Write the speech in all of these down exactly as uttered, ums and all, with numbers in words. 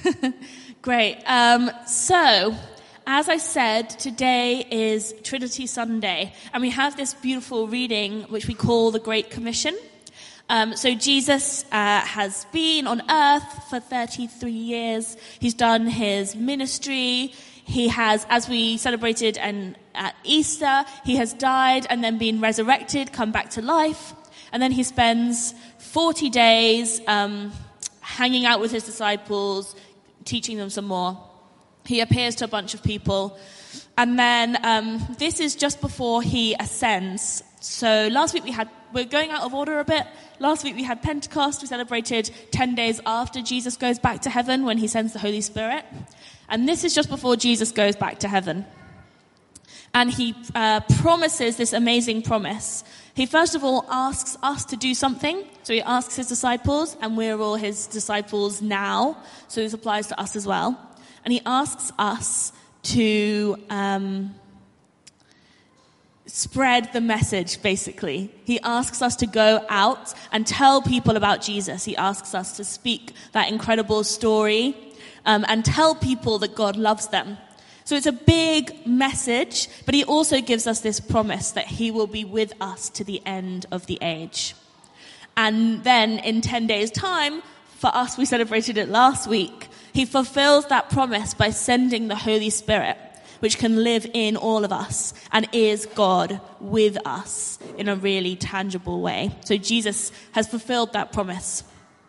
Great. Um, so, as I said, today is Trinity Sunday, and we have this beautiful reading which we call the Great Commission. Um, so Jesus uh, has been on earth for thirty-three years. He's done his ministry. He has, as we celebrated and at Easter, he has died and then been resurrected, come back to life. And then he spends forty days um, hanging out with his disciples, teaching them some more. He appears to a bunch of people. And then um, this is just before he ascends. So last week we had, we're going out of order a bit. Last week we had Pentecost. We celebrated ten days after Jesus goes back to heaven when he sends the Holy Spirit. And this is just before Jesus goes back to heaven. And he uh, promises this amazing promise. He first of all asks us to do something. So he asks his disciples, and we're all his disciples now. So this applies to us as well. And he asks us to um, spread the message, basically. He asks us to go out and tell people about Jesus. He asks us to speak that incredible story um, and tell people that God loves them. So it's a big message, but he also gives us this promise that he will be with us to the end of the age. And then in ten days' time, for us, we celebrated it last week, he fulfills that promise by sending the Holy Spirit, which can live in all of us and is God with us in a really tangible way. So Jesus has fulfilled that promise.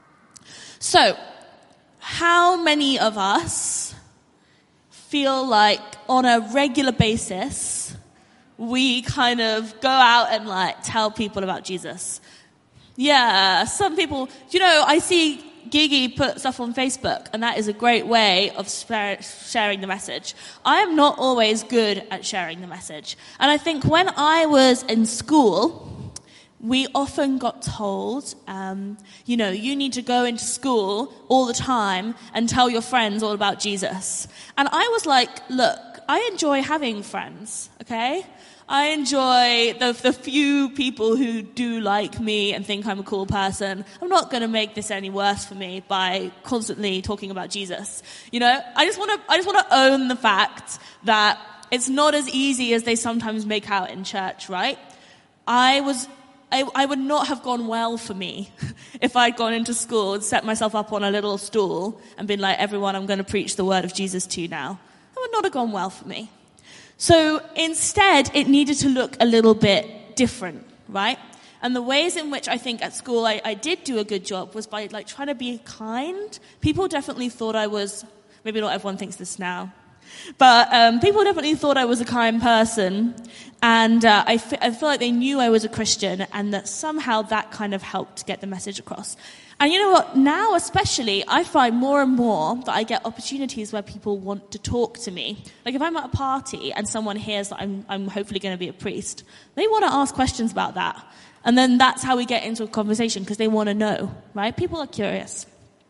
So, how many of us feel like on a regular basis we kind of go out and like tell people about Jesus? Yeah, some people, you know, I see Gigi put stuff on Facebook, and that is a great way of spare, sharing the message. I am not always good at sharing the message. And I think when I was in school, we often got told, um, you know, you need to go into school all the time and tell your friends all about Jesus. And I was like, look, I enjoy having friends, okay? I enjoy the, the few people who do like me and think I'm a cool person. I'm not going to make this any worse for me by constantly talking about Jesus. You know, I just want to, I just want to own the fact that it's not as easy as they sometimes make out in church, right? I was, I, I would not have gone well for me if I'd gone into school and set myself up on a little stool and been like, everyone, I'm going to preach the word of Jesus to you now. That would not have gone well for me. So instead, it needed to look a little bit different, right? And the ways in which I think at school I, I did do a good job was by like trying to be kind. People definitely thought I was, maybe not everyone thinks this now, but um, people definitely thought I was a kind person. And uh, I, f- I feel like they knew I was a Christian, and that somehow that kind of helped get the message across. And you know what? Now especially, I find more and more that I get opportunities where people want to talk to me. Like if I'm at a party and someone hears that I'm, I'm hopefully going to be a priest, they want to ask questions about that. And then that's how we get into a conversation, because they want to know, right? People are curious.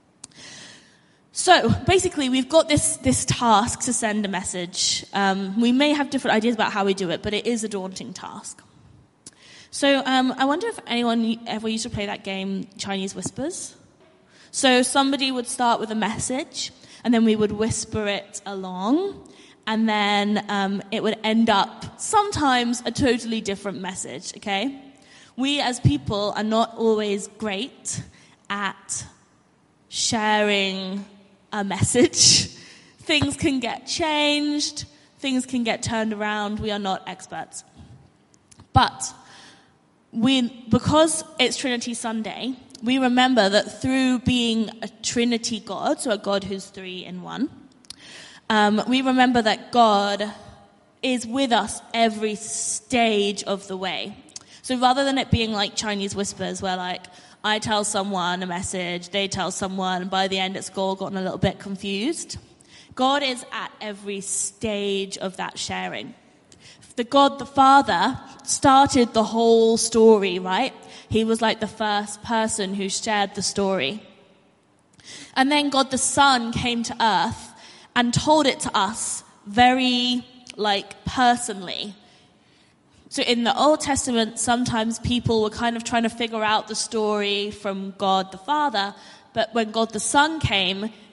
So basically, we've got this, this task to send a message. Um, we may have different ideas about how we do it, but it is a daunting task. So um, I wonder if anyone ever used to play that game, Chinese Whispers. So somebody would start with a message, and then we would whisper it along, and then um, it would end up sometimes a totally different message, okay? We as people are not always great at sharing a message. Things can get changed, things can get turned around. We are not experts. But we, because it's Trinity Sunday, we remember that through being a Trinity God, so a God who's three in one, um, we remember that God is with us every stage of the way. So rather than it being like Chinese Whispers, where like I tell someone a message, they tell someone, and by the end it's all gotten a little bit confused, God is at every stage of that sharing. The God the Father started the whole story, right? He was like the first person who shared the story. And then God the Son came to earth and told it to us very, like, personally. So in the Old Testament, sometimes people were kind of trying to figure out the story from God the Father, but when God the Son came,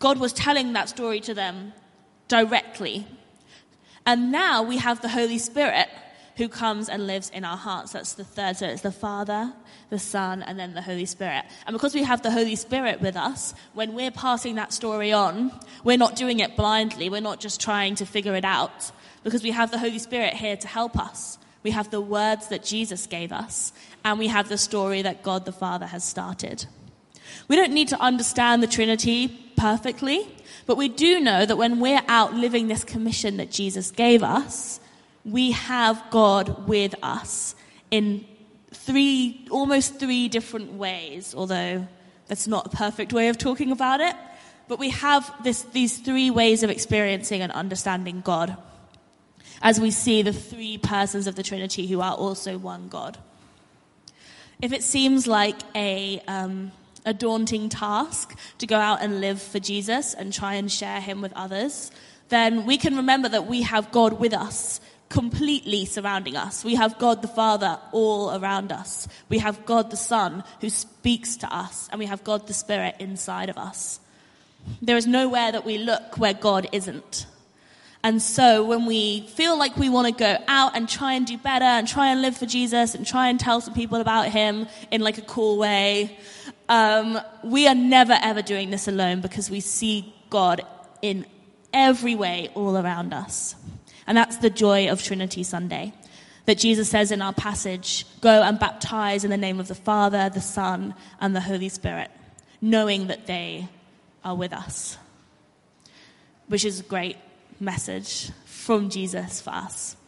God was telling that story to them directly. And now we have the Holy Spirit who comes and lives in our hearts. That's the third. So it's the Father, the Son, and then the Holy Spirit. And because we have the Holy Spirit with us, when we're passing that story on, we're not doing it blindly. We're not just trying to figure it out, because we have the Holy Spirit here to help us. We have the words that Jesus gave us, and we have the story that God the Father has started. We don't need to understand the Trinity perfectly, but we do know that when we're out living this commission that Jesus gave us, we have God with us in three, almost three different ways, although that's not a perfect way of talking about it. But we have this, these three ways of experiencing and understanding God, as we see the three persons of the Trinity who are also one God. If it seems like a um, a daunting task to go out and live for Jesus and try and share him with others, then we can remember that we have God with us, completely surrounding us. We have God the Father all around us. We have God the Son who speaks to us, and we have God the Spirit inside of us. There is nowhere that we look where God isn't. And so when we feel like we want to go out and try and do better and try and live for Jesus and try and tell some people about him in like a cool way, um, we are never ever doing this alone, because we see God in every way all around us. And that's the joy of Trinity Sunday, that Jesus says in our passage, go and baptize in the name of the Father, the Son, and the Holy Spirit, knowing that they are with us, which is a great message from Jesus for us.